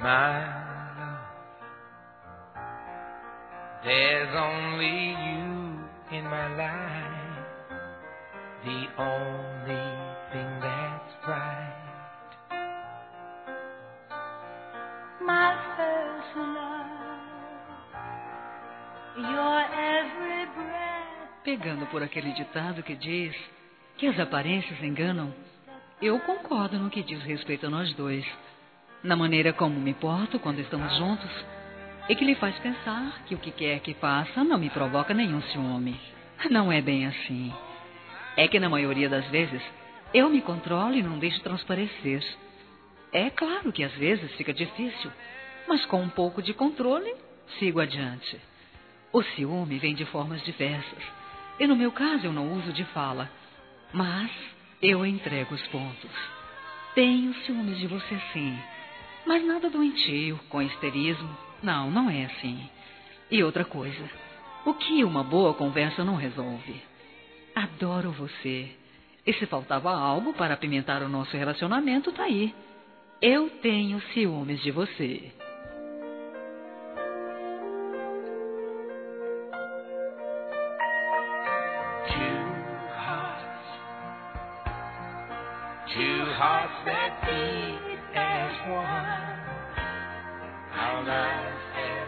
My love, there's only you in my life, the only thing that's right. My first love, your every breath. Pegando por aquele ditado que diz que as aparências enganam, eu concordo no que diz respeito a nós dois, na maneira como me porto quando estamos juntos, e que lhe faz pensar que o que quer que faça não me provoca nenhum ciúme. Não é bem assim. É que na maioria das vezes eu me controlo e não deixo transparecer. É claro que às vezes fica difícil, mas com um pouco de controle, sigo adiante. O ciúme vem de formas diversas, e no meu caso eu não uso de fala, mas eu entrego os pontos. Tenho ciúmes de você sim, mas nada doentio, com histerismo. Não, não é assim. E outra coisa, o que uma boa conversa não resolve? Adoro você. E se faltava algo para apimentar o nosso relacionamento, tá aí. Eu tenho ciúmes de você. Two hearts that beat as one. How nice